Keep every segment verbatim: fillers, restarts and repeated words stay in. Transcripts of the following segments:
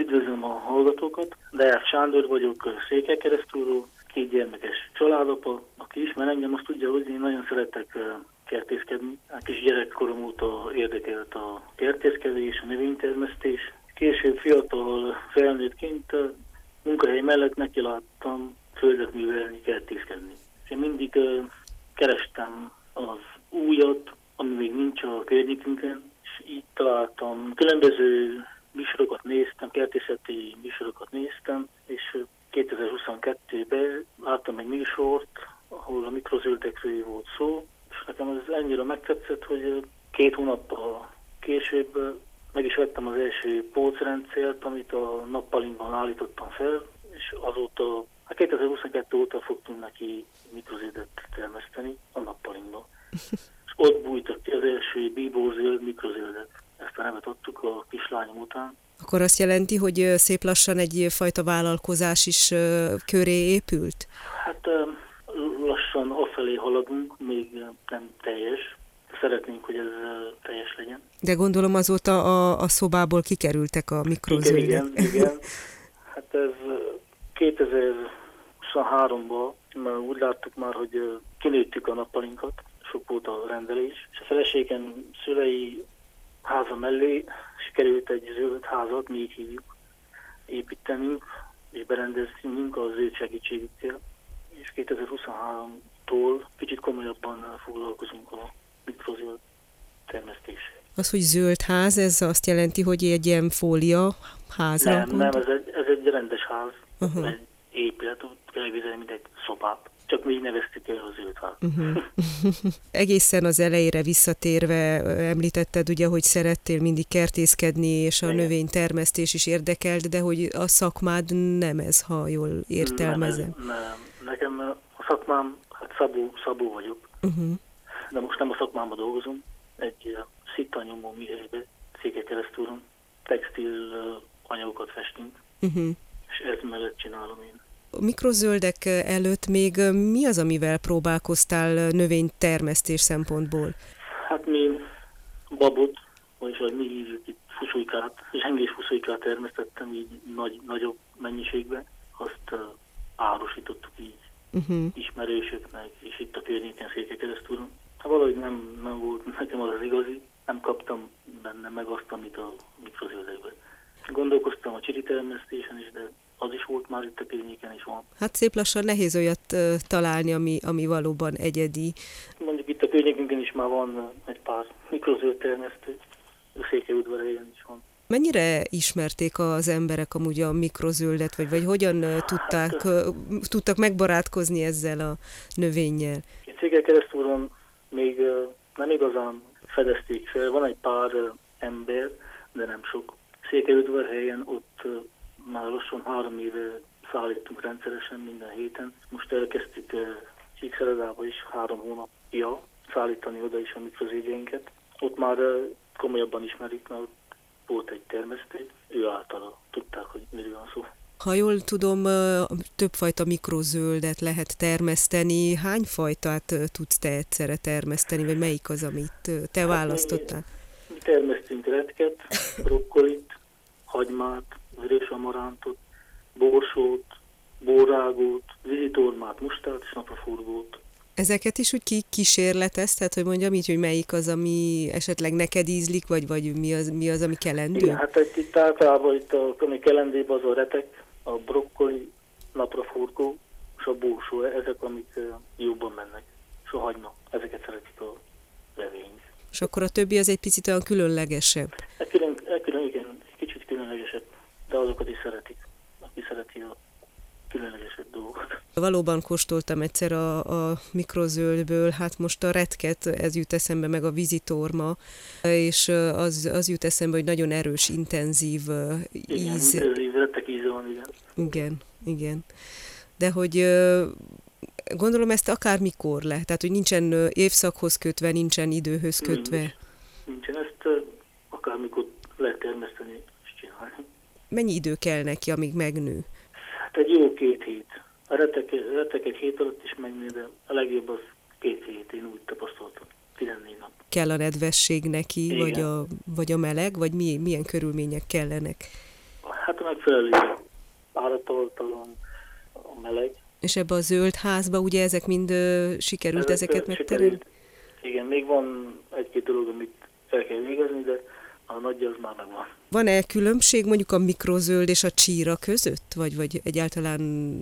Üdvözlöm a hallgatókat, Deák Sándor vagyok, Székelykeresztúrról, két gyermekes családapa. Aki ismer engem, azt tudja, hogy én nagyon szeretek kertészkedni. A kis gyerekkorom óta érdekelt a kertészkedés, a növénytermesztés. Később fiatal felnőttként munkahely mellett nekiláttam földet művelni, kertészkedni. És én mindig kerestem az újat, ami még nincs a környékünkön, és így találtam. Különböző műsorokat néztem, kertészeti műsorokat néztem, és kétezer-huszonkettőben láttam egy műsort, ahol a mikrozöldekről volt szó, és nekem ez annyira megtetszett, hogy két hónappal később meg is vettem az első pócrendszert, amit a nappalinkban állítottam fel, és azóta, a kétezer-huszonkettő óta fogtunk neki mikrozöldet termeszteni a nappalinkban. És ott bújtak ki az első bíborzöld mikrozöldet. Ezt a nevet adtuk a kislányom után. Akkor azt jelenti, hogy szép lassan egyfajta vállalkozás is köré épült? Hát lassan afelé haladunk, még nem teljes. Szeretnénk, hogy ez teljes legyen. De gondolom azóta a, a szobából kikerültek a mikrozöldek. Igen, igen, igen. Hát ez kétezer-huszonháromban már úgy láttuk már, hogy kinőttük a nappalinkat, sok volt a rendelés, és a feleségem szülei háza mellé sikerült egy zöld házat, mi így hívjuk, építenünk és berendeznünk az ő segítségükkel, és kétezer-huszonháromtól kicsit komolyabban foglalkozunk a mikrozöld termesztéssel. Az, hogy zöld ház, ez azt jelenti, hogy egy ilyen fólia házra? Nem, nem, ez egy, ez egy rendes ház, uh-huh. Egy épület, úgy elviselni, mint egy szobát. Csak mi így neveztük el a zöld ház. Uh-huh. Egészen az elejére visszatérve említetted ugye, hogy szerettél mindig kertészkedni, és a igen. Növénytermesztés is érdekelt, de hogy a szakmád nem ez, ha jól értelmezem. Nem, nem. Nekem a szakmám, hát szabó, szabó vagyok, uh-huh. De most nem a szakmámban dolgozom, egy szittanyomó műhelyben, Székelykeresztúron, textil anyagokat festünk, uh-huh. És ez mellett csinálom én. A mikrozöldek előtt még mi az, amivel próbálkoztál növénytermesztés szempontból? Hát mi babot, vagyis hogy mi hívjuk itt fuszulykát, zsengés fuszulykát termesztettem így nagy, nagyobb mennyiségben, azt uh, árusítottuk így uh-huh. ismerősöknek, és itt a környéken Székelykeresztúron. Hát valahogy nem, nem volt nekem az az igazi, nem kaptam benne meg azt, amit a mikrozöldekben. Gondolkoztam a csiri termesztésen is, de az is volt már itt a környéken is van. Hát szép lassan nehéz olyat uh, találni, ami, ami valóban egyedi. Mondjuk itt a környékünkön is már van egy pár mikrozöld termesztő, a Székelyudvarhelyen is van. Mennyire ismerték az emberek amúgy a mikrozöldet, vagy, vagy hogyan uh, tudták, hát, uh, tudtak megbarátkozni ezzel a növényel? Itt Székelykeresztúron még uh, nem igazán fedezték fel, van egy pár uh, ember, de nem sok. Székelyudvarhelyen ott uh, már lassan három éve szállítunk rendszeresen minden héten. Most elkezdtük uh, Csíkszeredába is három hónapja szállítani oda is a mikrozöldjeinket. Ott már uh, komolyabban ismerik, mert volt egy termesztő, ő általa tudták, hogy miről van szó. Ha jól tudom, többfajta mikrozöldet lehet termeszteni. Hány fajtát tudsz te egyszerre termeszteni, vagy melyik az, amit te hát választottál? Mi, mi termesztünk retket, brokkolit, hagymát, vörös amarántot, borsót, bórágót, vizitormát, mustát és napraforgót. Ezeket is úgy kísérletez, tehát hogy mondjam így, hogy melyik az, ami esetleg neked ízlik, vagy, vagy mi, az, mi az, ami kelendő? Igen, hát itt, itt általában itt a, ami kelendőben az a retek, a brokkoli, napraforgó és a borsó, ezek, amik jobban mennek. És a hagyma, ezeket szeretik a levény. És akkor a többi az egy picit olyan különlegesebb? E külön, e külön, igen, kicsit különlegesebb, de azokat is szeretik, aki szereti a különlegesebb dolgokat. Valóban kóstoltam egyszer a, a mikrozöldből, hát most a retket, ez jut eszembe, meg a vizitorma, és az, az jut eszembe, hogy nagyon erős, intenzív íz. Igen, intenzív, retek íze van, igen. Igen, igen. De hogy gondolom ezt akármikor lehet, tehát hogy nincsen évszakhoz kötve, nincsen időhöz kötve. Nincs. Nincsen, ezt akármikor lehet termeszteni és csinálni. Mennyi idő kell neki, amíg megnő? Hát egy jó két hét. A retek, retek egy hét alatt is megnő, de a legjobb az két hét, én úgy tapasztaltam. tizennégy nap. Kell a nedvesség neki, vagy a, vagy a meleg, vagy mi, milyen körülmények kellenek? Hát a megfelelő páratartalom, a meleg. És ebbe a zöld házba ugye ezek mind ö, sikerült ezek ezeket megteremteni? Igen, még van egy-két dolog, amit el kell végezni, de a nagy az már megvan. Van-e különbség mondjuk a mikrozöld és a csíra között? Vagy, vagy egyáltalán,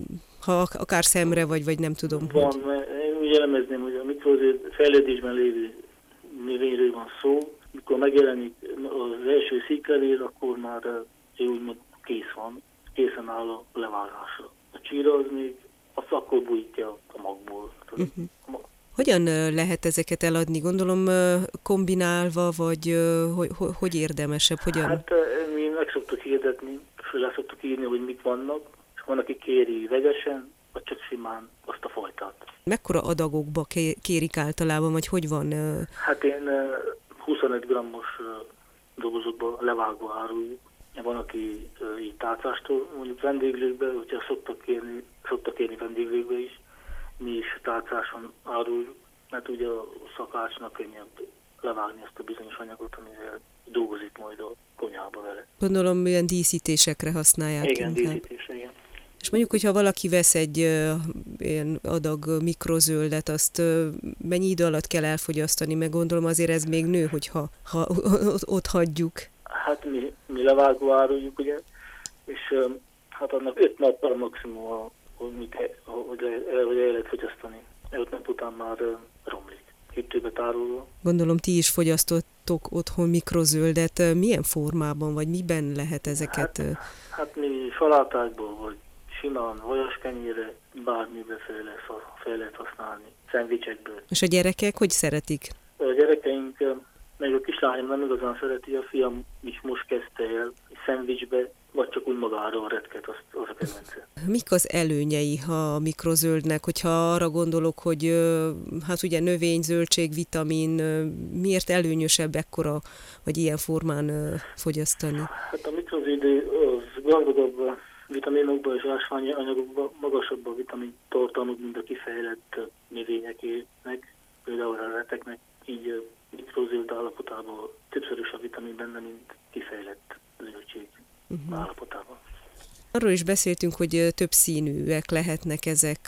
ha akár szemre, vagy, vagy nem tudom, van, hogy... mert én úgy elemezném, hogy a mikrozöld fejlődésben lévő növényről van szó. Mikor megjelenik az első sziklevél, akkor már úgymond kész van, készen áll a levágásra. A csíra az még azt akkor bújtja a magból. Uh-huh. Hogyan lehet ezeket eladni? Gondolom kombinálva, vagy hogy, hogy érdemesebb? Hogyan? Hát mi meg szoktuk hirdetni, föl szoktuk írni, hogy mik vannak, és van, aki kéri vegyesen, vagy csak simán azt a fajtát. Mekkora adagokba kérik általában, vagy hogy van? Hát én huszonöt grammos dobozokba levágva áruljuk. Van, aki így tálcástól, mondjuk vendéglőkbe, hogyha szoktak kérni, szoktak kérni vendéglőkbe is, mi is tálcáson áruljuk, mert ugye a szakácsnak könnyebb levágni ezt a bizonyos anyagot, amivel dolgozik majd a konyhába vele. Gondolom, milyen díszítésekre használják. Igen, díszítésre, igen. És mondjuk, hogyha valaki vesz egy uh, ilyen adag mikrozöldet, azt uh, mennyi idő alatt kell elfogyasztani, meg gondolom azért ez még nő, hogyha ha, ott hagyjuk. Hát mi, mi levágva áruljuk, ugye, és um, hát annak öt nappal maximum, hogy, hogy, hogy el lehet fogyasztani. Öt nap után már uh, romlik. Hűtőbe tárolva. Gondolom, ti is fogyasztottok otthon mikrozöldet. Milyen formában, vagy miben lehet ezeket? Hát, hát mi salátákból, vagy simán, vajaskenyére, bármibe fel lehet, fel lehet használni, szendvicsekből. És a gyerekek hogy szeretik? A gyerekeink, meg a kislányom nem igazán szereti, a fiam is most kezdte el szendvicsbe, vagy csak úgy magára a retket, az, az a kedvence. Mik az előnyei a mikrozöldnek, hogyha arra gondolok, hogy hát ugye növény, zöldség, vitamin, miért előnyösebb ekkora, vagy ilyen formán fogyasztani? Hát a mikrozöld az gazdagabb vitaminokban és ásványi anyagokban, magasabb a vitamin tartalmuk, mint a kifejlett növényekének, például a reteknek, így mikrozöld állapotában többszörös a vitamin benne, mint kifejlett zöldség uh-huh. állapotában. Arról is beszéltünk, hogy több színűek lehetnek ezek.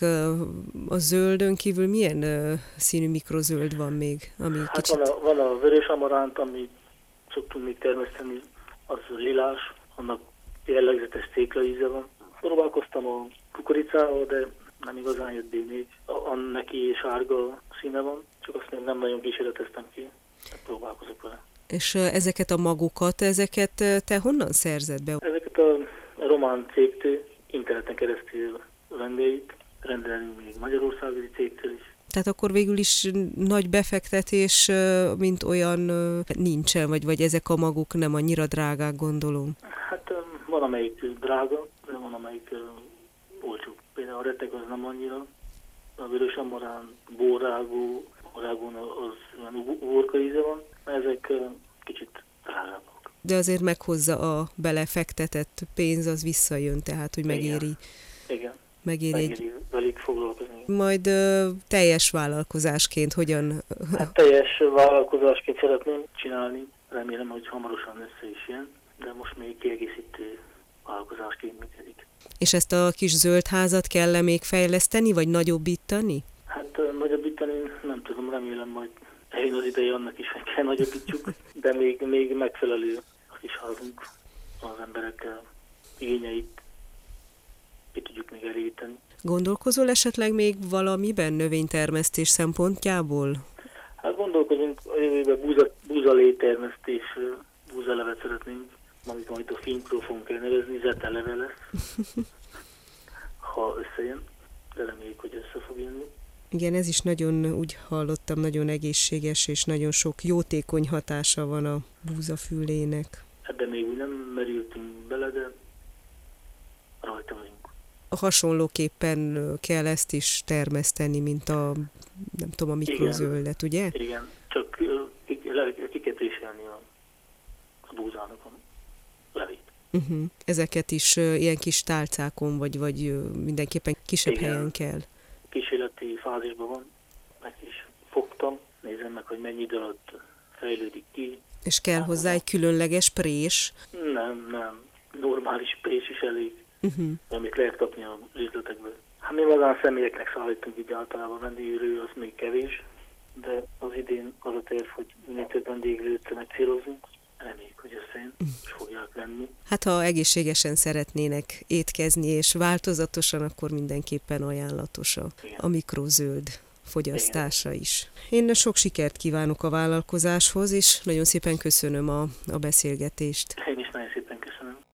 A zöldön kívül milyen színű mikrozöld van még? Ami hát kicsit... van, a, van a vörös amaránt, amit szoktunk még termeszteni, az lilás, annak jellegzetes céklaíze van. Próbálkoztam a kukoricával, de nem igazán jött be még. Anneki sárga színe van, csak azt még nem nagyon kísérleteztem ki. Próbálkozok vele. És ezeket a magokat, ezeket te honnan szerzed be? Ezeket a román cégtől, interneten keresztül vendélyt, rendelünk még magyarországi cégtől is. Tehát akkor végül is nagy befektetés, mint olyan nincsen, vagy, vagy ezek a magok nem annyira drágák, gondolom? Hát van amelyik drága, de van amelyik olcsó. Például a retek az nem annyira, a vörös amarán, bórágó, bórágón az olyan uborka íze van, ezek kicsit drágábbak. De azért meghozza a belefektetett pénz, az visszajön, tehát hogy megéri. Igen, Igen. megéri, megéri velük foglalkozni. Majd uh, teljes vállalkozásként hogyan? Hát teljes vállalkozásként szeretném csinálni, remélem, hogy hamarosan össze is jön, de most még kiegészítő vállalkozásként működik. És ezt a kis zöld házat kell még fejleszteni, vagy nagyobbítani? Hát uh, nagyobbítani nem tudom, remélem majd eljön az ideje annak is, hogy kell nagyobbítsuk, de még, még megfelelő a kis házunk az emberek igényeit ki tudjuk még elégíteni. Gondolkozol esetleg még valamiben növénytermesztés szempontjából? Hát gondolkozunk a jövőben búza, búzalétermesztés, búzalevet szeretnénk, amit majd a finkról fogunk elnevezni, zeteleve lesz, ha összejön, de reméljük, hogy össze fog jönni. Igen, ez is nagyon, úgy hallottam, nagyon egészséges, és nagyon sok jótékony hatása van a búzafülének. Ebben még nem merültünk bele, de rajta vagyunk. Hasonlóképpen kell ezt is termeszteni, mint a, nem tudom, a mikrozöldet, ugye? Igen, csak ki, ki kell préselni a, a búzának a levét. Uh-huh. Ezeket is uh, ilyen kis tálcákon, vagy, vagy uh, mindenképpen kisebb Igen. helyen kell. Kísérleti fázisban van, meg is fogtam, nézem meg, hogy mennyi idő alatt fejlődik ki. És kell hozzá egy különleges prés? Nem, nem. normális pécs is elég, uh-huh. amit lehet kapni a üzletekből. Hát mi magán személyeknek szállítunk így általában vendéglő, az még kevés, de az idén az a terv, hogy minél több vendéglőt megcélozunk. Reméljük, hogy összejön, és fogják venni. Hát ha egészségesen szeretnének étkezni, és változatosan, akkor mindenképpen ajánlatos a, a mikrozöld fogyasztása Igen. is. Én sok sikert kívánok a vállalkozáshoz, és nagyon szépen köszönöm a, a beszélgetést. Én is nagyon szépen köszönöm.